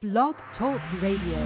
Blog Talk Radio.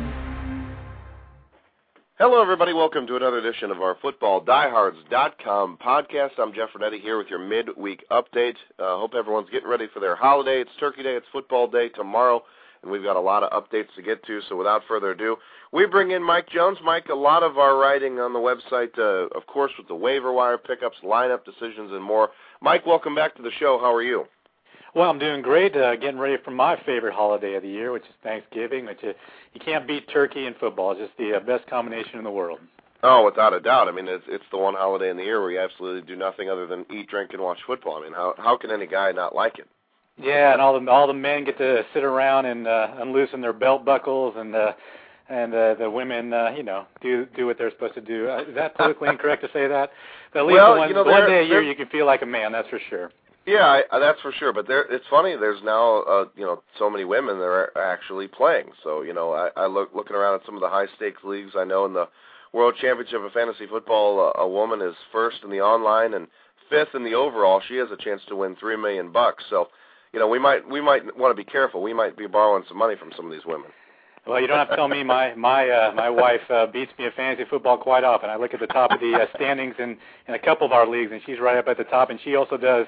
Hello, everybody. Welcome to another edition of our FootballDiehards.com podcast. I'm Jeff Renetti here with your midweek update. Hope everyone's getting ready for their holiday. It's Turkey Day. It's Football Day tomorrow, and we've got a lot of updates to get to. So without further ado, we bring in Mike Jones. Mike, a lot of our writing on the website, of course, with the waiver wire pickups, lineup decisions, and more. Mike, welcome back to the show. How are you? Well, I'm doing great, getting ready for my favorite holiday of the year, which is Thanksgiving, which you can't beat turkey and football. It's just the best combination in the world. Oh, without a doubt. I mean, it's the one holiday in the year where you absolutely do nothing other than eat, drink, and watch football. I mean, how can any guy not like it? Yeah, and all the men get to sit around and unloosen their belt buckles, and the women, do what they're supposed to do. Is that politically incorrect to say that? But at least one day a year you can feel like a man, that's for sure. Yeah, that's for sure. But it's funny. There's now, so many women that are actually playing. So, I looking around at some of the high stakes leagues. I know in the World Championship of Fantasy Football, a woman is first in the online and fifth in the overall. She has a chance to win $3 million. So, we might want to be careful. We might be borrowing some money from some of these women. Well, you don't have to tell me. My wife beats me at fantasy football quite often. I look at the top of the standings in a couple of our leagues, and she's right up at the top. And she also does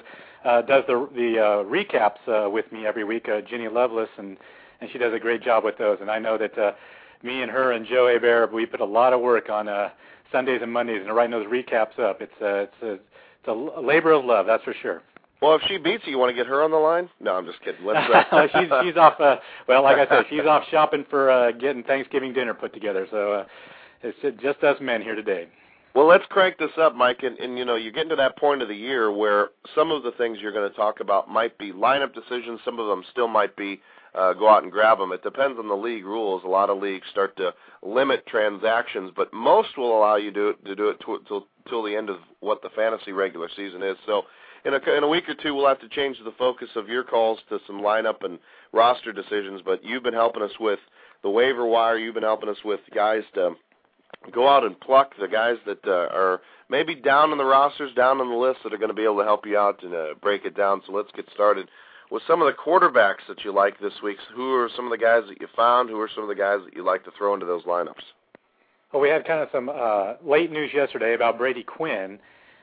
the recaps with me every week, Ginny Lovelace, and she does a great job with those. And I know that me and her and Joe Hebert, we put a lot of work on Sundays and Mondays and writing those recaps up. It's a labor of love, that's for sure. Well, if she beats you want to get her on the line? No, I'm just kidding. She's off. Like I said, she's off shopping for getting Thanksgiving dinner put together. So it's just us men here today. Well, let's crank this up, Mike. And you're getting to that point of the year where some of the things you're going to talk about might be lineup decisions. Some of them still might be go out and grab them. It depends on the league rules. A lot of leagues start to limit transactions, but most will allow you to do it till the end of what the fantasy regular season is. So in a week or two, we'll have to change the focus of your calls to some lineup and roster decisions, but you've been helping us with the waiver wire. You've been helping us with guys to go out and pluck the guys that are maybe down on the rosters, down on the list, that are going to be able to help you out and break it down. So let's get started with some of the quarterbacks that you like this week. Who are some of the guys that you found? Who are some of the guys that you like to throw into those lineups? Well, we had kind of some late news yesterday about Brady Quinn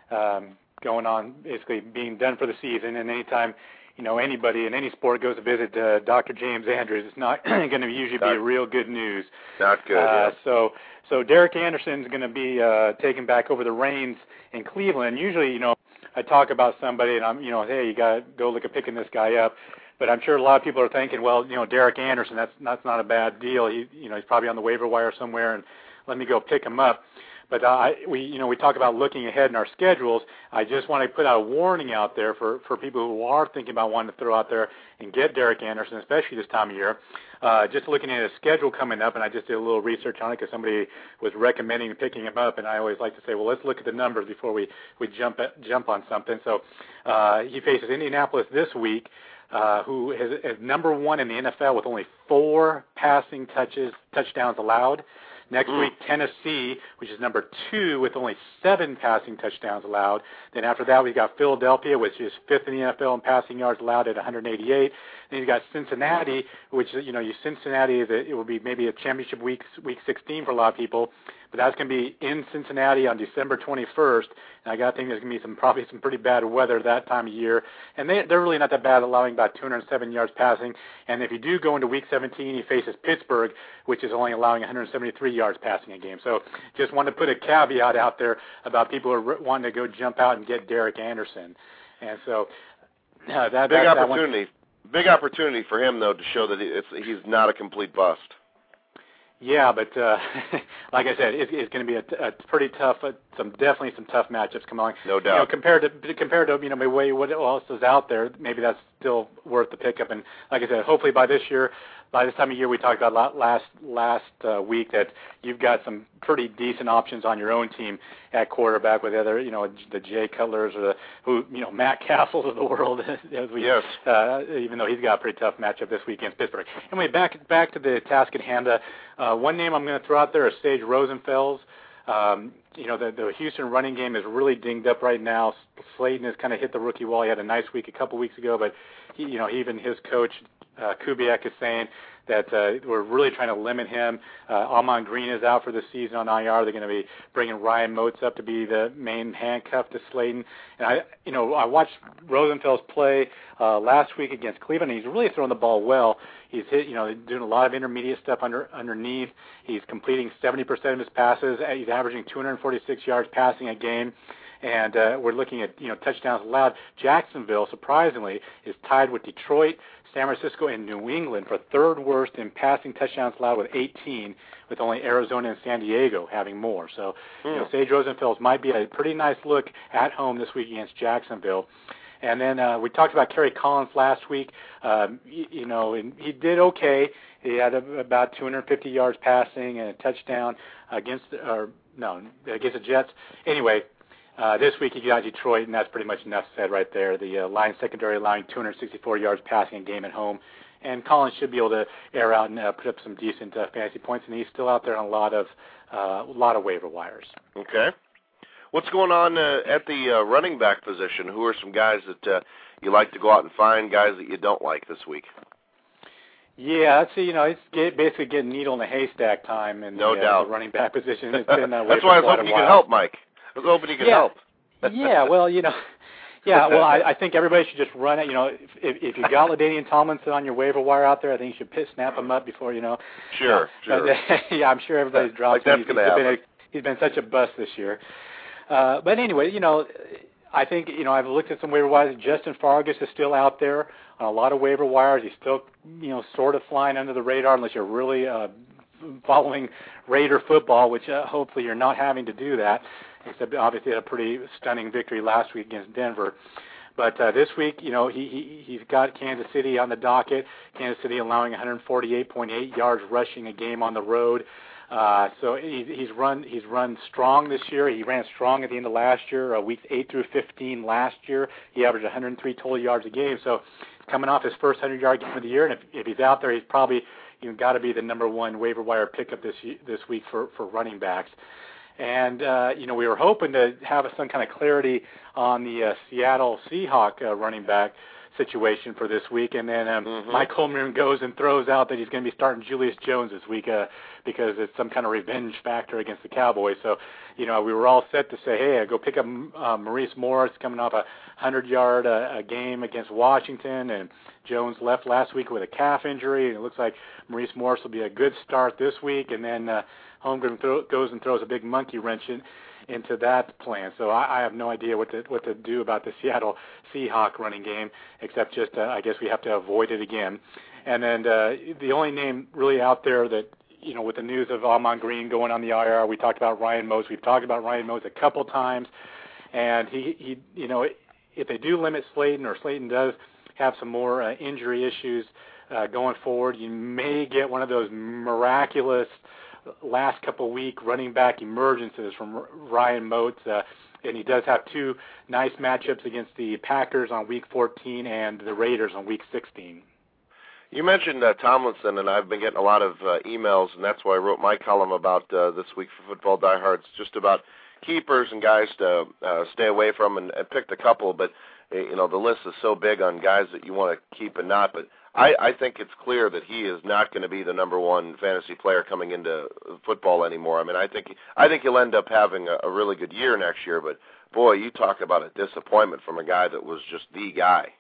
going on, basically being done for the season. And anytime, anybody in any sport goes to visit Dr. James Andrews, it's not going to usually be real good news. Not good, yeah. So Derek Anderson's going to be taking back over the reins in Cleveland. Usually, I talk about somebody and I'm, hey, you got to go look at picking this guy up. But I'm sure a lot of people are thinking, well, Derek Anderson, that's not a bad deal. He's probably on the waiver wire somewhere, and let me go pick him up. But we talk about looking ahead in our schedules. I just want to put out a warning out there for people who are thinking about wanting to throw out there and get Derek Anderson, especially this time of year. Just looking at his schedule coming up, and I just did a little research on it because somebody was recommending picking him up, and I always like to say, well, let's look at the numbers before we jump on something. So he faces Indianapolis this week, who is number one in the NFL with only 4 passing touchdowns allowed. Next week, Tennessee, which is number 2 with only 7 passing touchdowns allowed. Then after that, we've got Philadelphia, which is 5th in the NFL in passing yards allowed at 188. Then you've got Cincinnati, which, Cincinnati, it will be maybe a championship week 16 for a lot of people. But that's going to be in Cincinnati on December 21st. And I got to think there's going to be probably some pretty bad weather that time of year. And they're really not that bad, allowing about 207 yards passing. And if you do go into week 17, he faces Pittsburgh, which is only allowing 173 yards passing a game. So just wanted to put a caveat out there about people who are wanting to go jump out and get Derek Anderson. And so that big opportunity. Big opportunity for him, though, to show that he's not a complete bust. Yeah, but like I said, it's going to be a pretty tough, definitely some tough matchups coming on. No doubt. Compared to maybe what else is out there, maybe that's still worth the pickup. And like I said, hopefully by this time of year, we talked about last week that you've got some pretty decent options on your own team at quarterback with other, the Jay Cutlers or Matt Castles of the world. Yes. Even though he's got a pretty tough matchup this week against Pittsburgh. Anyway, back to the task at hand. One name I'm going to throw out there is Sage Rosenfels. The Houston running game is really dinged up right now. Slayton has kind of hit the rookie wall. He had a nice week a couple weeks ago, but even his coach Kubiak is saying that we're really trying to limit him. Ahman Green is out for the season on IR. They're going to be bringing Ryan Moats up to be the main handcuff to Slayton. And I watched Rosenfels play last week against Cleveland. And he's really throwing the ball well. He's doing a lot of intermediate stuff underneath. He's completing 70% of his passes. He's averaging 246 yards passing a game. And we're looking at touchdowns allowed. Jacksonville, surprisingly, is tied with Detroit, San Francisco, and New England for third worst in passing touchdowns allowed with 18, with only Arizona and San Diego having more. So Sage Rosenfels might be a pretty nice look at home this week against Jacksonville. And then we talked about Kerry Collins last week. And he did okay. He had about 250 yards passing and a touchdown against the Jets. Anyway. This week he got Detroit, and that's pretty much enough said right there. The Lions secondary allowing 264 yards passing a game at home, and Collins should be able to air out and put up some decent fantasy points, and he's still out there on a lot of waiver wires. Okay. What's going on at the running back position? Who are some guys that you like to go out and find, guys that you don't like this week? Yeah, it's basically getting needle in a haystack time in no doubt. The running back position. It's been that's why I was hoping you could help, Mike. I was hoping you could help. I think everybody should just run it. If you got LaDainian Tomlinson on your waiver wire out there, I think you should snap him up before Sure. Yeah, I'm sure everybody's dropped him. He's been such a bust this year. But anyway, I think I've looked at some waiver wires. Justin Fargas is still out there on a lot of waiver wires. He's still sort of flying under the radar unless you're really following Raider football, which hopefully you're not having to do that. Except obviously had a pretty stunning victory last week against Denver. But this week, he's got Kansas City on the docket. Kansas City allowing 148.8 yards rushing a game on the road. So he's run strong this year. He ran strong at the end of last year, weeks 8 through 15 last year. He averaged 103 total yards a game. So coming off his first 100-yard game of the year, and if he's out there, he's probably got to be the number one waiver wire pickup this week for running backs. And, we were hoping to have some kind of clarity on the Seattle Seahawks running back situation for this week. And then Mike Holmgren goes and throws out that he's going to be starting Julius Jones this week because it's some kind of revenge factor against the Cowboys. So, we were all set to say, hey, go pick up Maurice Morris coming off a 100-yard a game against Washington. And Jones left last week with a calf injury. And it looks like Maurice Morris will be a good start this week. And then Holmgren goes and throws a big monkey wrench into that plan. So I have no idea what to do about the Seattle Seahawks running game, except just I guess we have to avoid it again. And then the only name really out there that with the news of Ahman Green going on the IR, we talked about Ryan Moats. We've talked about Ryan Moats a couple times, and he if they do limit Slayton, or Slayton does have some more injury issues going forward, you may get one of those miraculous last couple week running back emergences from Ryan Moats, and he does have two nice matchups against the Packers on week 14 and the Raiders on week 16. You mentioned Tomlinson, and I've been getting a lot of emails, and that's why I wrote my column about this week for Football Diehards, just about keepers and guys to stay away from, and picked a couple, but the list is so big on guys that you want to keep and not, but I think it's clear that he is not going to be the number one fantasy player coming into football anymore. I mean, I think he'll end up having a really good year next year, but boy, you talk about a disappointment from a guy that was just the guy.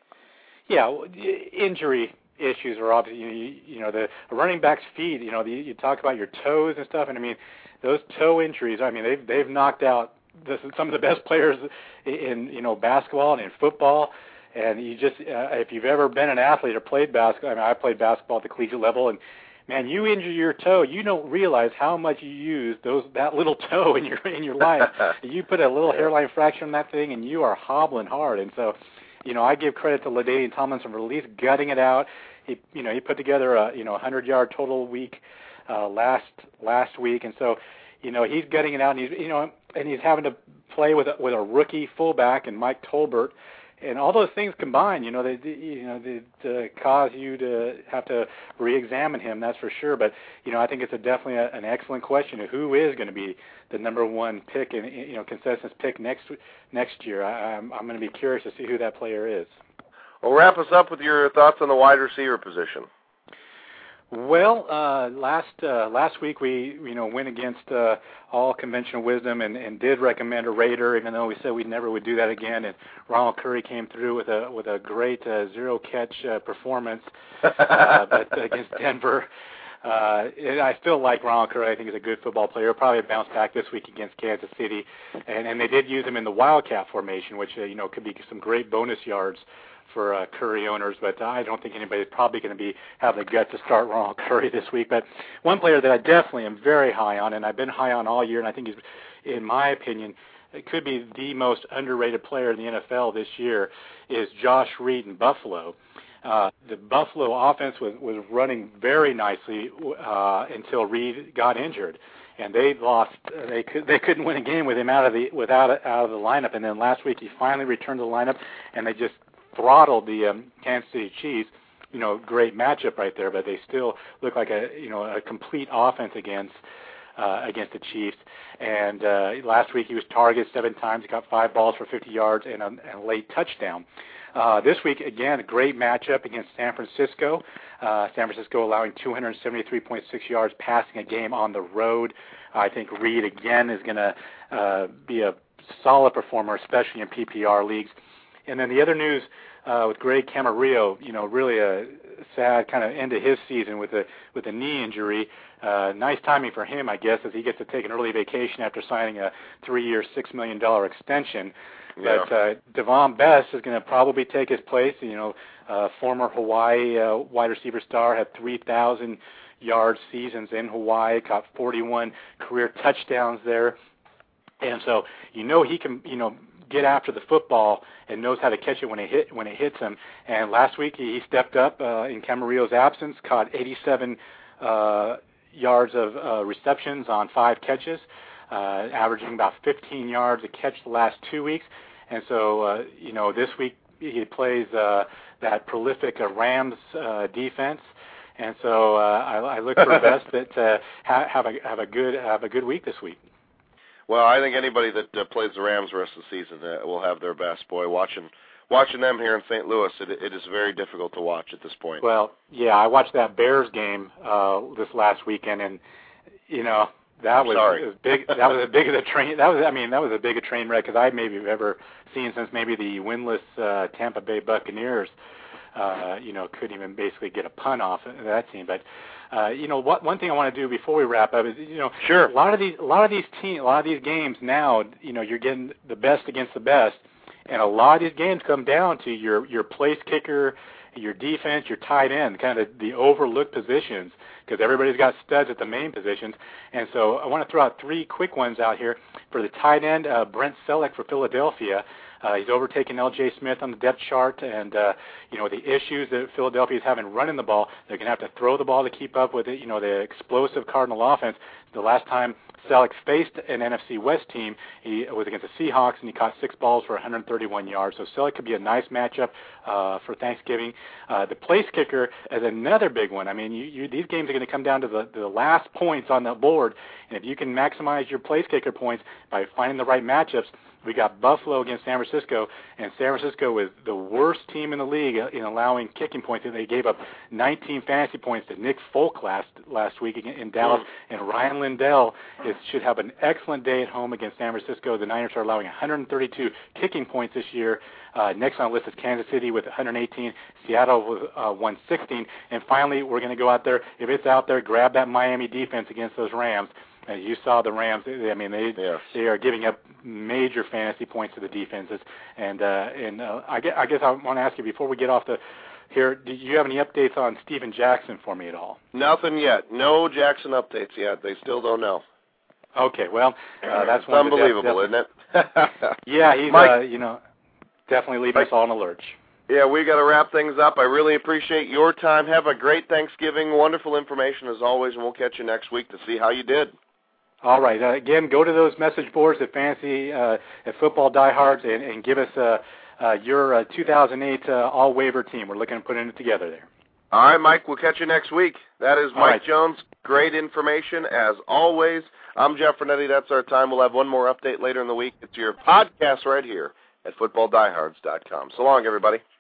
Yeah, injury issues are obviously, the running back's feet, you talk about your toes and stuff, and I mean, those toe injuries, I mean, they've knocked out some of the best players in, basketball and in football. And you just, if you've ever been an athlete or played basketball, I mean, I played basketball at the collegiate level, and man, you injure your toe, you don't realize how much you use that little toe in your life. You put a little hairline fracture in that thing, and you are hobbling hard. And so, I give credit to LaDainian Tomlinson for at least gutting it out. He put together a 100-yard total week last week, and so he's gutting it out, and he's having to play with a rookie fullback and Mike Tolbert. And all those things combined, they cause you to have to re-examine him. That's for sure. But I think it's definitely an excellent question of who is going to be the number one pick and consensus pick next year. I'm going to be curious to see who that player is. Well, wrap us up with your thoughts on the wide receiver position. Well, last week we went against all conventional wisdom and did recommend a Raider, even though we said we never would do that again. And Ronald Curry came through with a great zero catch performance, but against Denver. I still like Ronald Curry. I think he's a good football player. He'll probably bounce back this week against Kansas City, and they did use him in the Wildcat formation, which could be some great bonus yards for Curry owners, but I don't think anybody's probably going to have the gut to start Ronald Curry this week. But one player that I definitely am very high on, and I've been high on all year, and I think he's, in my opinion, it could be the most underrated player in the NFL this year, is Josh Reed in Buffalo. The Buffalo offense was running very nicely until Reed got injured, and they lost. They couldn't win a game with him out of the lineup. And then last week he finally returned to the lineup, and they just throttled the Kansas City Chiefs. Great matchup right there, but they still look like a complete offense against the Chiefs. And last week he was targeted 7 times. He got 5 balls for 50 yards and a late touchdown. This week, again, a great matchup against San Francisco. San Francisco allowing 273.6 yards passing a game on the road. I think Reed, again, is going to be a solid performer, especially in PPR leagues. And then the other news with Greg Camarillo, really a sad kind of end to his season with a knee injury. Nice timing for him, I guess, as he gets to take an early vacation after signing a 3-year, $6 million extension. Yeah. But Devon Best is going to probably take his place. Former Hawaii wide receiver star, had 3,000-yard seasons in Hawaii, caught 41 career touchdowns there. And so he can get after the football and knows how to catch it when it hits him. And last week he stepped up in Camarillo's absence, caught 87 yards of receptions on 5 catches, averaging about 15 yards a catch the last 2 weeks. And so this week he plays that prolific Rams defense. And so I look for Best that have a good week this week. Well, I think anybody that plays the Rams the rest of the season will have their best. Boy, watching them here in St. Louis, it is very difficult to watch at this point. Well, yeah, I watched that Bears game this last weekend, and that was as big. That was as big as a train. That was as big a train wreck as I maybe have ever seen since maybe the winless Tampa Bay Buccaneers. Couldn't even basically get a punt off that team, but. One thing I want to do before we wrap up is, sure. a lot of these games now, you're getting the best against the best, and a lot of these games come down to your place kicker, your defense, your tight end, kind of the overlooked positions, because everybody's got studs at the main positions. And so I want to throw out 3 quick ones out here. For the tight end, Brent Selleck for Philadelphia. He's overtaken L.J. Smith on the depth chart, and the issues that Philadelphia is having running the ball, they're going to have to throw the ball to keep up with it. The explosive Cardinal offense. The last time Selleck faced an NFC West team, he was against the Seahawks, and he caught 6 balls for 131 yards. So Selleck could be a nice matchup for Thanksgiving. The place kicker is another big one. I mean, these games are going to come down to the last points on the board, and if you can maximize your place kicker points by finding the right matchups. We got Buffalo against San Francisco, and San Francisco is the worst team in the league in allowing kicking points. And they gave up 19 fantasy points to Nick Folk last week in Dallas, and Ryan Lindell should have an excellent day at home against San Francisco. The Niners are allowing 132 kicking points this year. Next on the list is Kansas City with 118, Seattle with 116, and finally we're going to go out there. If it's out there, grab that Miami defense against those Rams. You saw the Rams. They are giving up major fantasy points to the defenses. And I guess I want to ask you before we get off here. Do you have any updates on Steven Jackson for me at all? Nothing yet. No Jackson updates yet. They still don't know. Okay. Well, that's it's unbelievable, isn't it? Yeah, he's Mike, definitely leaving us all in a lurch. Yeah, we got to wrap things up. I really appreciate your time. Have a great Thanksgiving. Wonderful information as always, and we'll catch you next week to see how you did. All right. Again, go to those message boards at Fantasy at Football Diehards and give us your 2008 all-waiver team. We're looking at putting it together there. All right, Mike. We'll catch you next week. That is Mike Jones. Great information as always. I'm Jeff Fernetti. That's our time. We'll have one more update later in the week. It's your podcast right here at footballdiehards.com. So long, everybody.